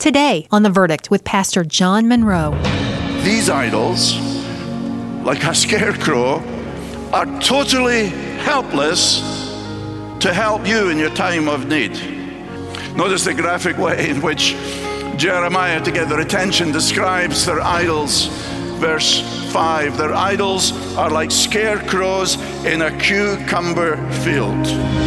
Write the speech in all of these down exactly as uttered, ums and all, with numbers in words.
Today on The Verdict with Pastor John Monroe. These idols, like a scarecrow, are totally helpless to help you in your time of need. Notice the graphic way in which Jeremiah, to get their attention, describes their idols. Verse five, their idols are like scarecrows in a cucumber field.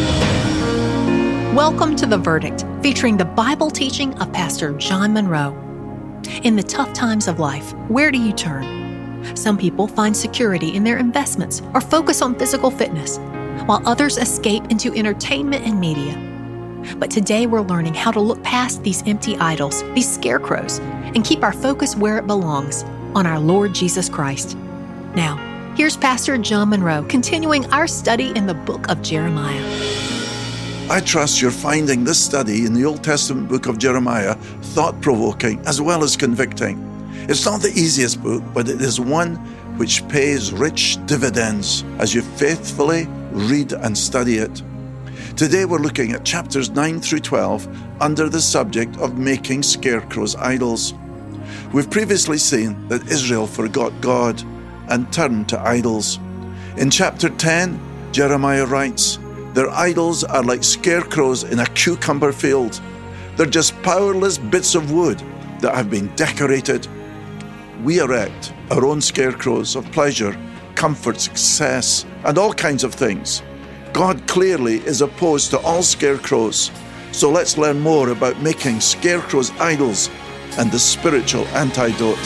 Welcome to The Verdict, featuring the Bible teaching of Pastor John Monroe. In the tough times of life, where do you turn? Some people find security in their investments or focus on physical fitness, while others escape into entertainment and media. But today we're learning how to look past these empty idols, these scarecrows, and keep our focus where it belongs, on our Lord Jesus Christ. Now, here's Pastor John Monroe continuing our study in the book of Jeremiah. I trust you're finding this study in the Old Testament book of Jeremiah thought-provoking as well as convicting. It's not the easiest book, but it is one which pays rich dividends as you faithfully read and study it. Today we're looking at chapters nine through twelve under the subject of making scarecrows idols. We've previously seen that Israel forgot God and turned to idols. In chapter ten, Jeremiah writes, their idols are like scarecrows in a cucumber field. They're just powerless bits of wood that have been decorated. We erect our own scarecrows of pleasure, comfort, success, and all kinds of things. God clearly is opposed to all scarecrows. So let's learn more about making scarecrows idols and the spiritual antidote.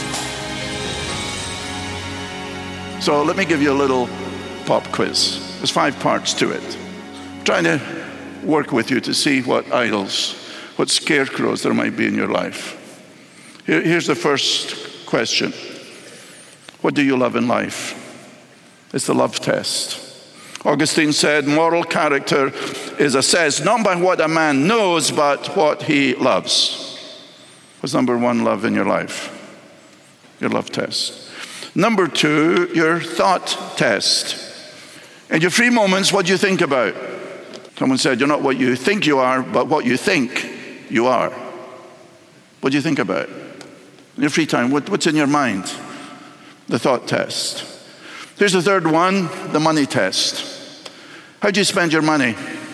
So let me give you a little pop quiz. There's five parts to it. I'm trying to work with you to see what idols, what scarecrows there might be in your life. Here, here's the first question. What do you love in life? It's the love test. Augustine said, moral character is assessed not by what a man knows, but what he loves. What's number one love in your life? Your love test. Number two, your thought test. In your free moments, what do you think about? Someone said, you're not what you think you are, but what you think you are. What do you think about? In your free time, what, what's in your mind? The thought test. Here's the third one, the money test. How do you spend your money?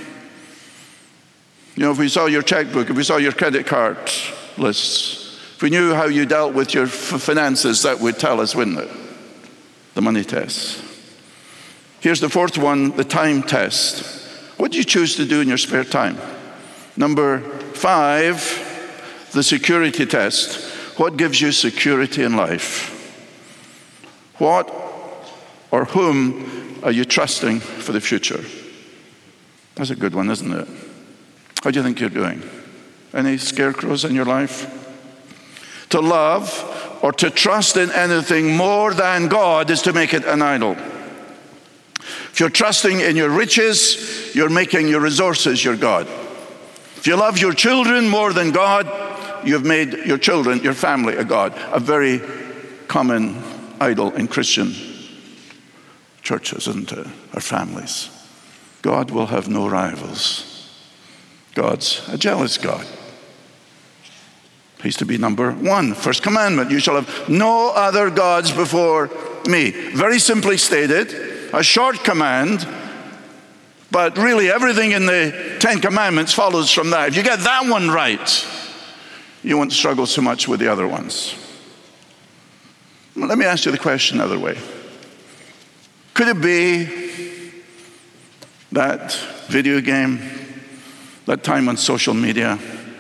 You know, if we saw your checkbook, if we saw your credit card lists, if we knew how you dealt with your f- finances, that would tell us, wouldn't it? The money test. Here's the fourth one, the time test. What do you choose to do in your spare time? Number five, the security test. What gives you security in life? What or whom are you trusting for the future? That's a good one, isn't it? How do you think you're doing? Any scarecrows in your life? To love or to trust in anything more than God is to make it an idol. If you're trusting in your riches, you're making your resources your God. If you love your children more than God, you've made your children, your family, a God. A very common idol in Christian churches, isn't it? Our families. God will have no rivals. God's a jealous God. He's to be number one. First commandment, you shall have no other gods before me. Very simply stated, a short command, but really everything in the Ten Commandments follows from that. If you get that one right, you won't struggle so much with the other ones. Well, let me ask you the question another way. Could it be that video game, that time on social media,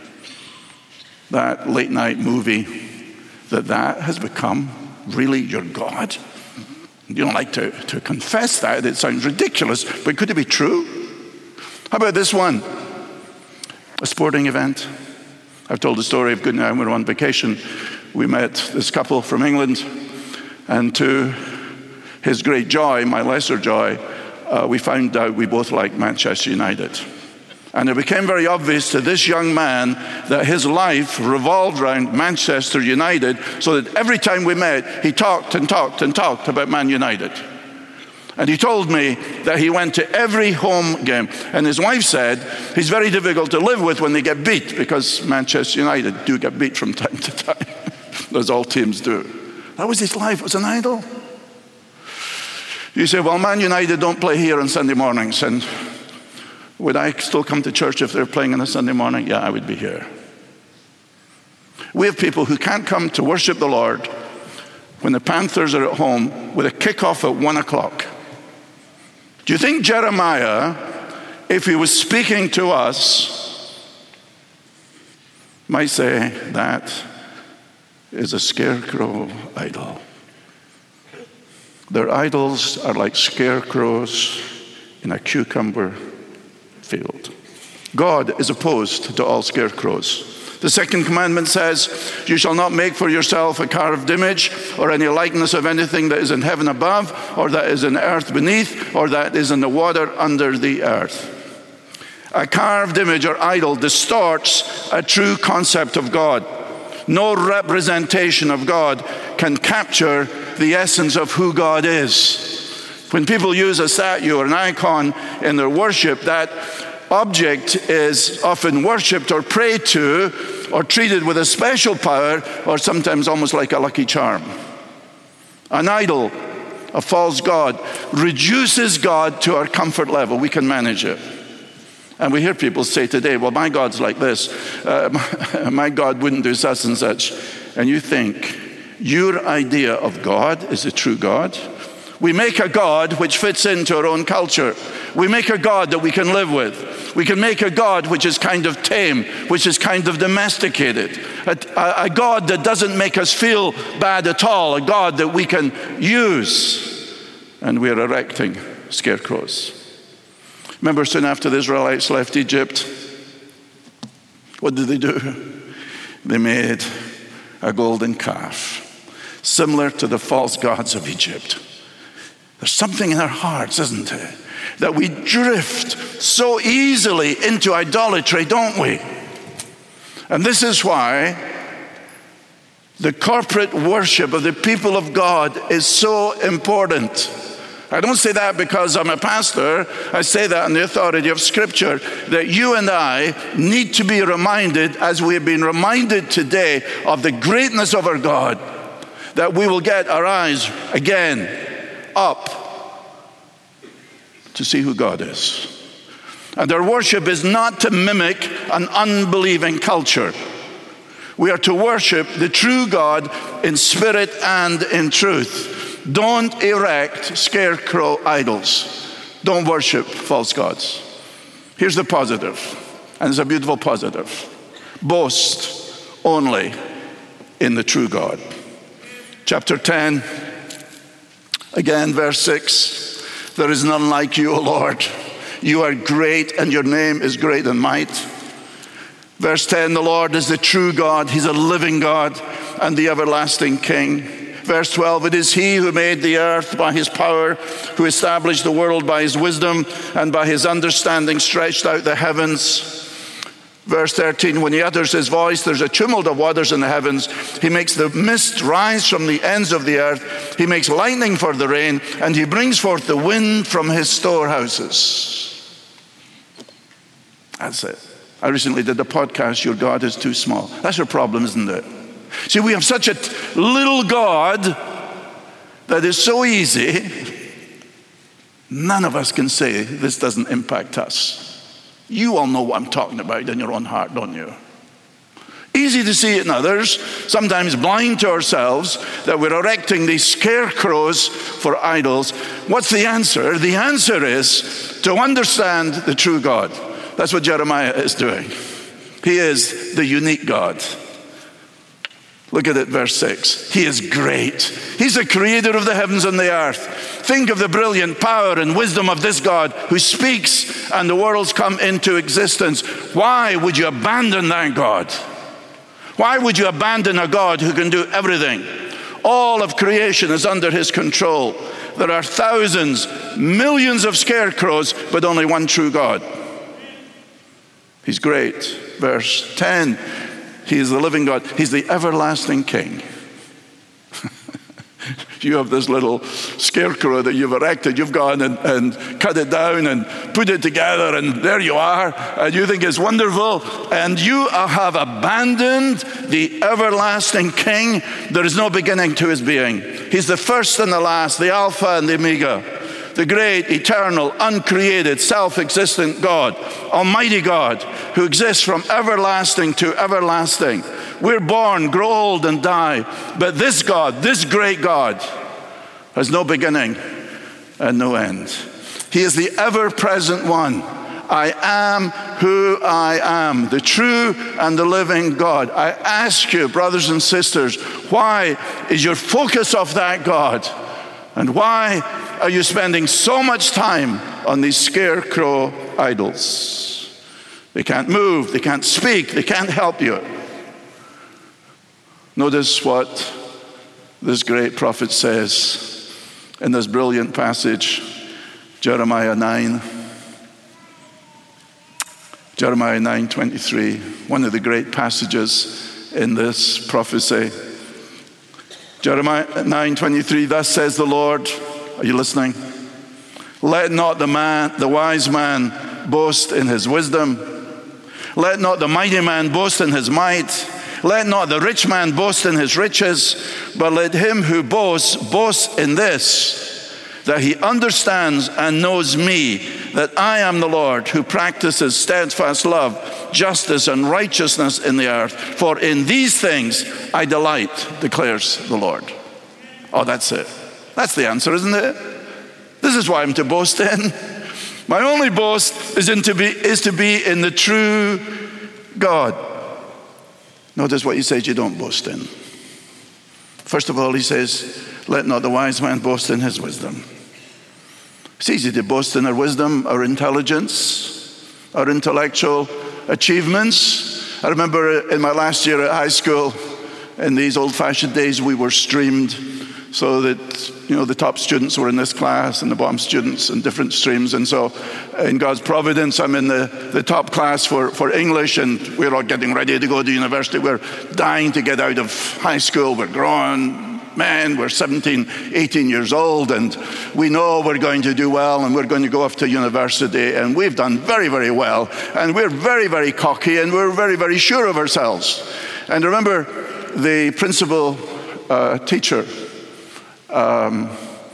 that late night movie, that that has become really your God? You don't like to, to confess that. It sounds ridiculous, but could it be true? How about this one? A sporting event. I've told the story of good now. We were on vacation. We met this couple from England, and to his great joy, my lesser joy, uh, we found out we both liked Manchester United. And it became very obvious to this young man that his life revolved around Manchester United, so that every time we met, he talked and talked and talked about Man United. And he told me that he went to every home game. And his wife said he's very difficult to live with when they get beat, because Manchester United do get beat from time to time, as all teams do. That was his life. It was an idol. You say, well, Man United don't play here on Sunday mornings. And would I still come to church if they're playing on a Sunday morning? Yeah, I would be here. We have people who can't come to worship the Lord when the Panthers are at home with a kickoff at one o'clock. Do you think Jeremiah, if he was speaking to us, might say that is a scarecrow idol? Their idols are like scarecrows in a cucumber field. God is opposed to all scarecrows. The second commandment says, you shall not make for yourself a carved image or any likeness of anything that is in heaven above, or that is in earth beneath, or that is in the water under the earth. A carved image or idol distorts a true concept of God. No representation of God can capture the essence of who God is. When people use a statue or an icon in their worship, that object is often worshipped or prayed to or treated with a special power, or sometimes almost like a lucky charm. An idol, a false god, reduces God to our comfort level. We can manage it. And we hear people say today, well, my God's like this. Uh, my, my God wouldn't do such and such. And you think, your idea of God is a true God? We make a God which fits into our own culture. We make a God that we can live with. We can make a God which is kind of tame, which is kind of domesticated. A, a, a God that doesn't make us feel bad at all. A God that we can use. And we're erecting scarecrows. Remember, soon after the Israelites left Egypt, what did they do? They made a golden calf, similar to the false gods of Egypt. There's something in our hearts, isn't it, that we drift so easily into idolatry, don't we? And this is why the corporate worship of the people of God is so important. I don't say that because I'm a pastor. I say that in the authority of Scripture, that you and I need to be reminded, as we have been reminded today, of the greatness of our God, that we will get our eyes again up to see who God is. And our worship is not to mimic an unbelieving culture. We are to worship the true God in spirit and in truth. Don't erect scarecrow idols. Don't worship false gods. Here's the positive, and it's a beautiful positive. Boast only in the true God. Chapter ten, again, verse six. There is none like you, O Lord. You are great, and your name is great in might. Verse ten, the Lord is the true God. He's a living God and the everlasting King. Verse twelve, it is he who made the earth by his power, who established the world by his wisdom, and by his understanding stretched out the heavens. Verse thirteen, when he utters his voice, there's a tumult of waters in the heavens. He makes the mist rise from the ends of the earth. He makes lightning for the rain, and he brings forth the wind from his storehouses. That's it. I recently did a podcast, Your God is Too Small. That's your problem, isn't it? See, we have such a t- little God that is so easy, none of us can say this doesn't impact us. You all know what I'm talking about in your own heart, don't you? Easy to see it in others, sometimes blind to ourselves, that we're erecting these scarecrows for idols. What's the answer? The answer is to understand the true God. That's what Jeremiah is doing. He is the unique God. Look at it, verse six. He is great. He's the creator of the heavens and the earth. Think of the brilliant power and wisdom of this God who speaks and the worlds come into existence. Why would you abandon that God? Why would you abandon a God who can do everything? All of creation is under his control. There are thousands, millions of scarecrows, but only one true God. He's great. Verse ten. He is the living God. He's the everlasting King. You have this little scarecrow that you've erected. You've gone and, and cut it down and put it together, and there you are. And you think it's wonderful. And you have abandoned the everlasting King. There is no beginning to his being. He's the first and the last, the Alpha and the Omega, the great, eternal, uncreated, self-existent God, Almighty God, who exists from everlasting to everlasting. We're born, grow old, and die. But this God, this great God, has no beginning and no end. He is the ever-present one. I am who I am, the true and the living God. I ask you, brothers and sisters, why is your focus off that God? And why are you spending so much time on these scarecrow idols? They can't move, they can't speak, they can't help you. Notice what this great prophet says in this brilliant passage, Jeremiah nine. Jeremiah nine twenty-three, one of the great passages in this prophecy. Jeremiah nine twenty-three, thus says the Lord, are you listening? Let not the man, the wise man boast in his wisdom. Let not the mighty man boast in his might. Let not the rich man boast in his riches, but let him who boasts boast in this, that he understands and knows me, that I am the Lord who practices steadfast love, justice, and righteousness in the earth. For in these things I delight, declares the Lord. Oh, that's it. That's the answer, isn't it? This is why I'm to boast in. My only boast is, in to, be, is to be in the true God. Notice what he says you don't boast in. First of all, he says, let not the wise man boast in his wisdom. It's easy to boast in our wisdom, our intelligence, our intellectual achievements. I remember in my last year at high school, in these old-fashioned days, we were streamed so that, you know, the top students were in this class and the bottom students in different streams. And so in God's providence, I'm in the, the top class for, for English, and we're all getting ready to go to university. We're dying to get out of high school. We're grown men. We're seventeen, eighteen years old, and we know we're going to do well, and we're going to go off to university, and we've done very, very well. And we're very, very cocky, and we're very, very sure of ourselves. And remember, the principal uh, teacher Um,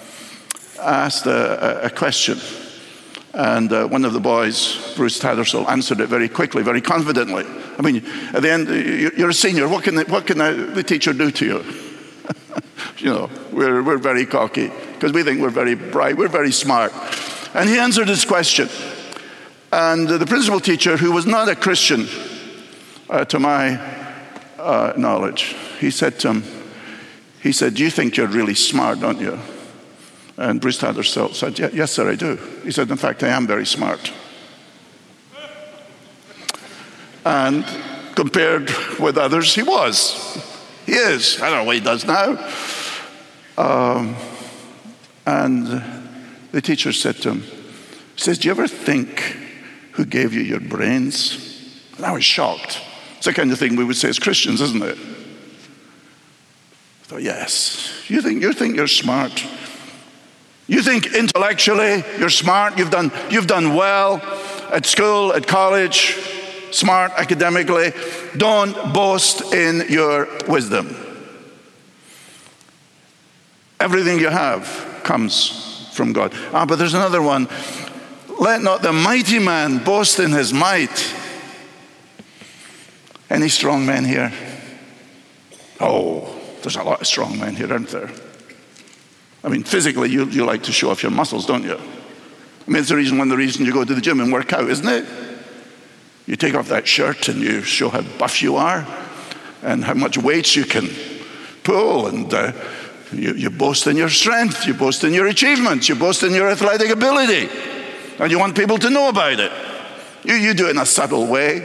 asked a, a question, and uh, one of the boys, Bruce Tattersall, answered it very quickly, very confidently. I mean, at the end, you're a senior. What can the, what can the, the teacher do to you? You know, we're we're very cocky because we think we're very bright, we're very smart. And he answered his question, and the principal teacher, who was not a Christian, uh, to my uh, knowledge, he said to him. He said, do you think you're really smart, don't you? And Bruce Tattersall said, yes, sir, I do. He said, in fact, I am very smart. And compared with others, he was. He is. I don't know what he does now. Um, and the teacher said to him, he says, do you ever think who gave you your brains? And I was shocked. It's the kind of thing we would say as Christians, isn't it? So yes, you think you think you're smart. You think intellectually you're smart. You've done you've done well at school, at college, smart academically. Don't boast in your wisdom. Everything you have comes from God. Ah, but there's another one. Let not the mighty man boast in his might. Any strong men here? Oh. There's a lot of strong men here, aren't there? I mean, physically, you, you like to show off your muscles, don't you? I mean, it's the reason, one of the reasons you go to the gym and work out, isn't it? You take off that shirt and you show how buff you are and how much weight you can pull, and uh, you, you boast in your strength, you boast in your achievements, you boast in your athletic ability, and you want people to know about it. You, you do it in a subtle way.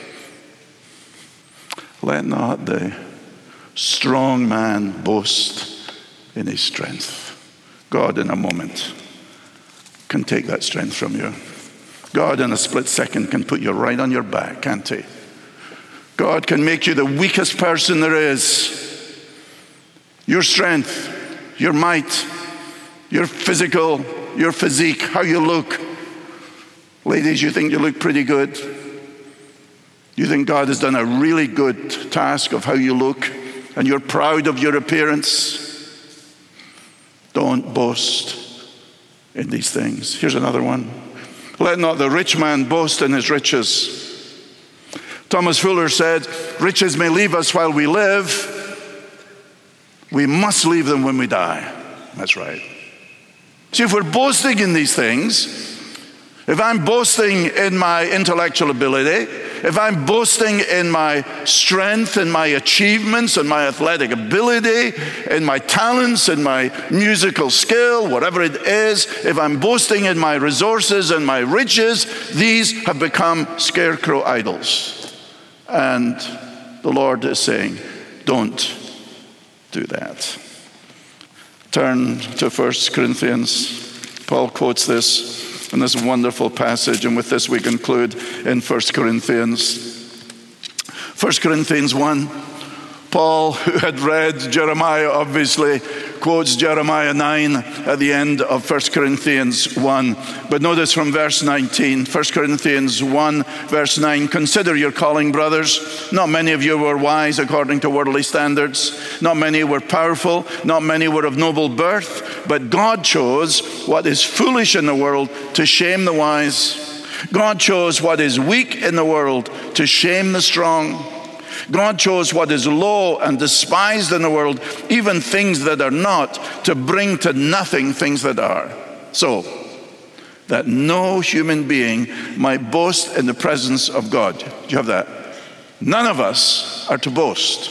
Let not the strong man boast in his strength. God in a moment can take that strength from you. God in a split second can put you right on your back, can't he? God can make you the weakest person there is. Your strength, your might, your physical, your physique, how you look. Ladies, you think you look pretty good? You think God has done a really good task of how you look, and you're proud of your appearance? Don't boast in these things. Here's another one. Let not the rich man boast in his riches. Thomas Fuller said, riches may leave us while we live. We must leave them when we die. That's right. See, if we're boasting in these things, if I'm boasting in my intellectual ability, if I'm boasting in my strength, in my achievements, in my athletic ability, in my talents, in my musical skill, whatever it is, if I'm boasting in my resources and my riches, these have become scarecrow idols. And the Lord is saying, don't do that. Turn to First Corinthians. Paul quotes this in this wonderful passage, and with this we conclude in First Corinthians. First Corinthians one, Paul, who had read Jeremiah, obviously, quotes Jeremiah nine at the end of First Corinthians one. But notice from verse nineteen, First Corinthians one, verse nine, consider your calling, brothers. Not many of you were wise according to worldly standards. Not many were powerful. Not many were of noble birth. But God chose what is foolish in the world to shame the wise. God chose what is weak in the world to shame the strong. God chose what is low and despised in the world, even things that are not, to bring to nothing things that are, so that no human being might boast in the presence of God. Do you have that? None of us are to boast.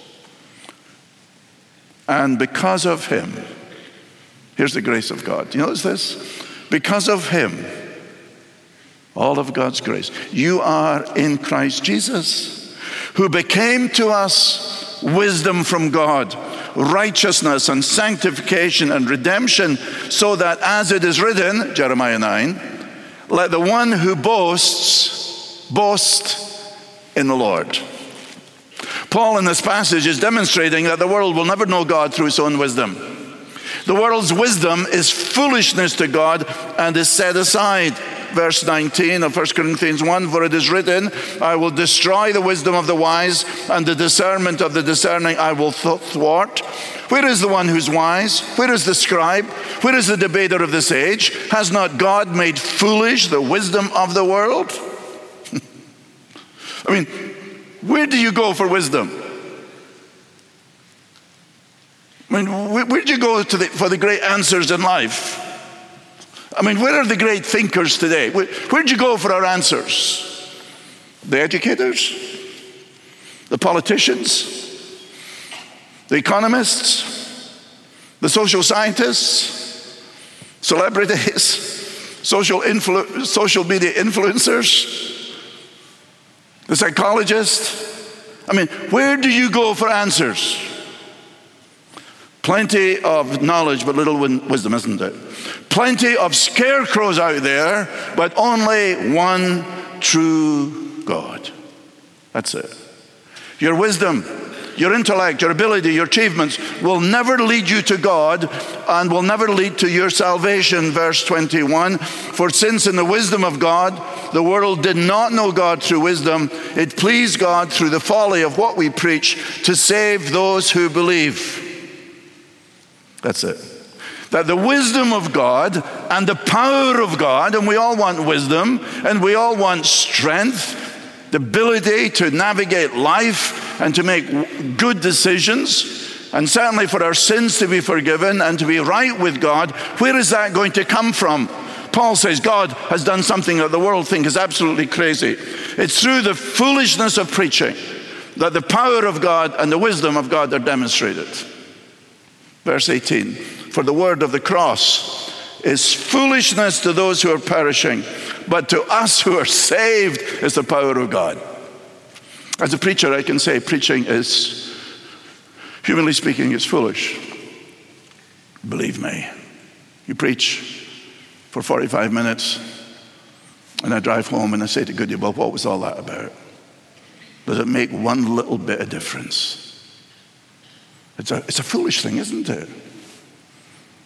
And because of him, here's the grace of God. Do you notice this? Because of him, all of God's grace, you are in Christ Jesus, who became to us wisdom from God, righteousness and sanctification and redemption, so that as it is written, Jeremiah nine, let the one who boasts, boast in the Lord. Paul in this passage is demonstrating that the world will never know God through its own wisdom. The world's wisdom is foolishness to God and is set aside. Verse nineteen of First Corinthians one, for it is written, I will destroy the wisdom of the wise, and the discernment of the discerning I will thwart. Where is the one who's wise? Where is the scribe? Where is the debater of this age? Has not God made foolish the wisdom of the world? I mean, where do you go for wisdom? I mean, where, where do you go to the, for the great answers in life? I mean, where are the great thinkers today? Where, where'd you go for our answers? The educators? The politicians? The economists? The social scientists? Celebrities? Social, influ- social media influencers? The psychologists? I mean, where do you go for answers? Plenty of knowledge, but little wisdom, isn't it? Plenty of scarecrows out there, but only one true God. That's it. Your wisdom, your intellect, your ability, your achievements will never lead you to God and will never lead to your salvation. Verse twenty-one, for since in the wisdom of God, the world did not know God through wisdom, it pleased God through the folly of what we preach to save those who believe. That's it. That the wisdom of God and the power of God, and we all want wisdom, and we all want strength, the ability to navigate life and to make good decisions, and certainly for our sins to be forgiven and to be right with God. Where is that going to come from? Paul says God has done something that the world thinks is absolutely crazy. It's through the foolishness of preaching that the power of God and the wisdom of God are demonstrated. Verse eighteen, for the word of the cross is foolishness to those who are perishing, but to us who are saved is the power of God. As a preacher, I can say preaching is, humanly speaking, is foolish. Believe me. You preach for forty-five minutes, and I drive home and I say to Goody, well, what was all that about? Does it make one little bit of difference? It's a, it's a foolish thing, isn't it?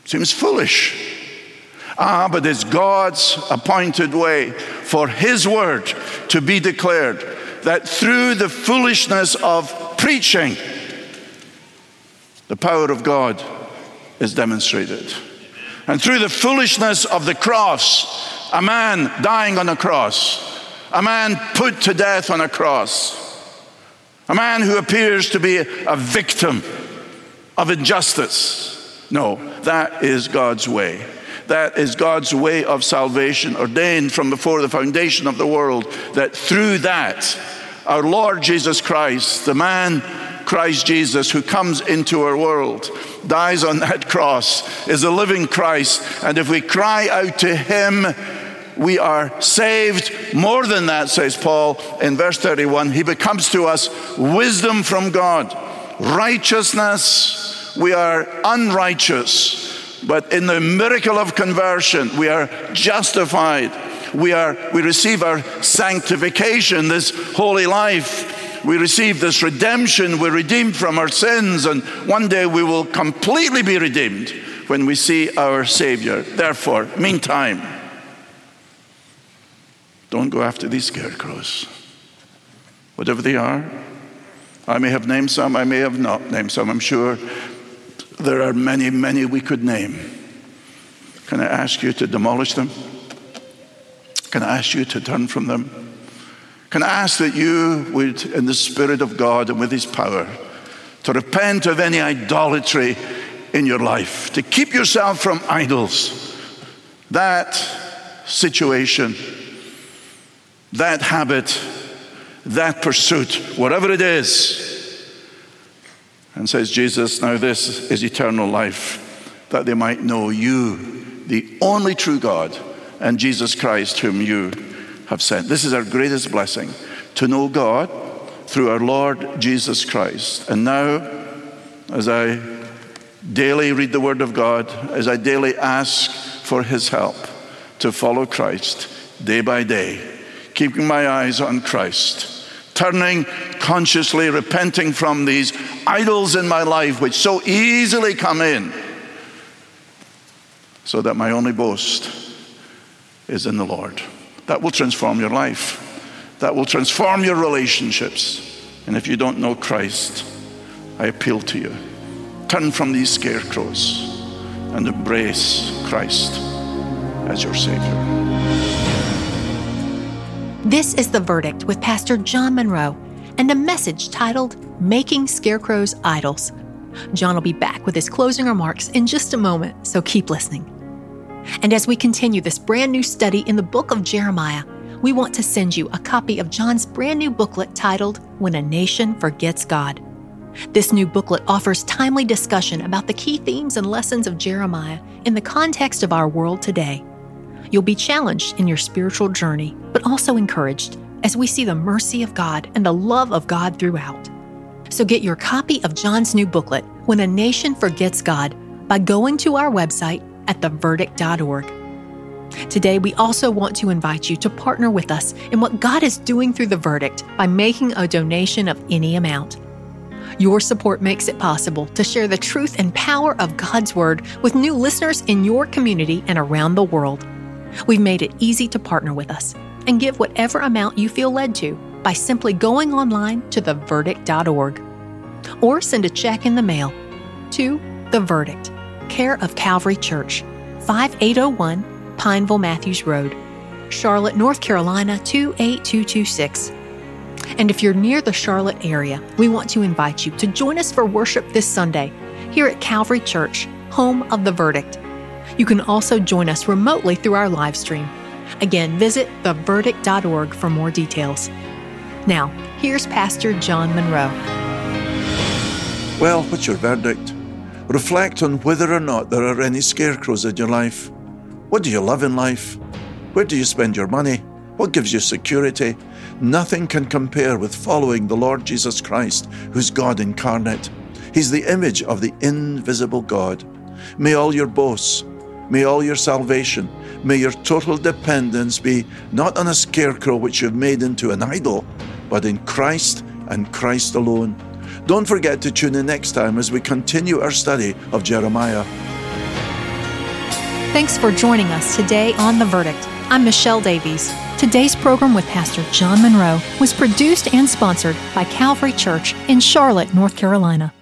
Seems foolish. Ah, but it's God's appointed way for his word to be declared, that through the foolishness of preaching, the power of God is demonstrated. And through the foolishness of the cross, a man dying on a cross, a man put to death on a cross, a man who appears to be a victim of injustice. No, that is God's way. That is God's way of salvation, ordained from before the foundation of the world, that through that, our Lord Jesus Christ, the man Christ Jesus who comes into our world, dies on that cross, is a living Christ. And if we cry out to him, we are saved. More than that, says Paul in verse thirty-one, he becomes to us wisdom from God, righteousness. We are unrighteous. But in the miracle of conversion, we are justified. We are, we receive our sanctification, this holy life. We receive this redemption. We're redeemed from our sins. And one day we will completely be redeemed when we see our Savior. Therefore, meantime, don't go after these scarecrows. Whatever they are, I may have named some, I may have not named some. I'm sure there are many, many we could name. Can I ask you to demolish them? Can I ask you to turn from them? Can I ask that you would, in the Spirit of God and with his power, to repent of any idolatry in your life, to keep yourself from idols, that situation, that habit, that pursuit, whatever it is. And says Jesus, now this is eternal life, that they might know you, the only true God, and Jesus Christ whom you have sent. This is our greatest blessing, to know God through our Lord Jesus Christ. And now, as I daily read the Word of God, as I daily ask for his help to follow Christ day by day, keeping my eyes on Christ, turning consciously, repenting from these idols in my life which so easily come in, so that my only boast is in the Lord. That will transform your life. That will transform your relationships. And if you don't know Christ, I appeal to you. Turn from these scarecrows and embrace Christ as your Savior. This is The Verdict with Pastor John Monroe and a message titled Making Scarecrows Idols. John will be back with his closing remarks in just a moment, so keep listening. And as we continue this brand new study in the book of Jeremiah, we want to send you a copy of John's brand new booklet titled When a Nation Forgets God. This new booklet offers timely discussion about the key themes and lessons of Jeremiah in the context of our world today. You'll be challenged in your spiritual journey, but also encouraged as we see the mercy of God and the love of God throughout. So get your copy of John's new booklet, When a Nation Forgets God, by going to our website at the verdict dot org. Today, we also want to invite you to partner with us in what God is doing through The Verdict by making a donation of any amount. Your support makes it possible to share the truth and power of God's Word with new listeners in your community and around the world. We've made it easy to partner with us and give whatever amount you feel led to by simply going online to the verdict dot org. Or send a check in the mail to The Verdict, care of Calvary Church, five eight oh one Pineville Matthews Road, Charlotte, North Carolina two eight two two six. And if you're near the Charlotte area, we want to invite you to join us for worship this Sunday here at Calvary Church, home of The Verdict. You can also join us remotely through our live stream. Again, visit the verdict dot org for more details. Now, here's Pastor John Monroe. Well, what's your verdict? Reflect on whether or not there are any scarecrows in your life. What do you love in life? Where do you spend your money? What gives you security? Nothing can compare with following the Lord Jesus Christ, who's God incarnate. He's the image of the invisible God. May all your boasts, may all your salvation, may your total dependence be not on a scarecrow which you've made into an idol, but in Christ and Christ alone. Don't forget to tune in next time as we continue our study of Jeremiah. Thanks for joining us today on The Verdict. I'm Michelle Davies. Today's program with Pastor John Monroe was produced and sponsored by Calvary Church in Charlotte, North Carolina.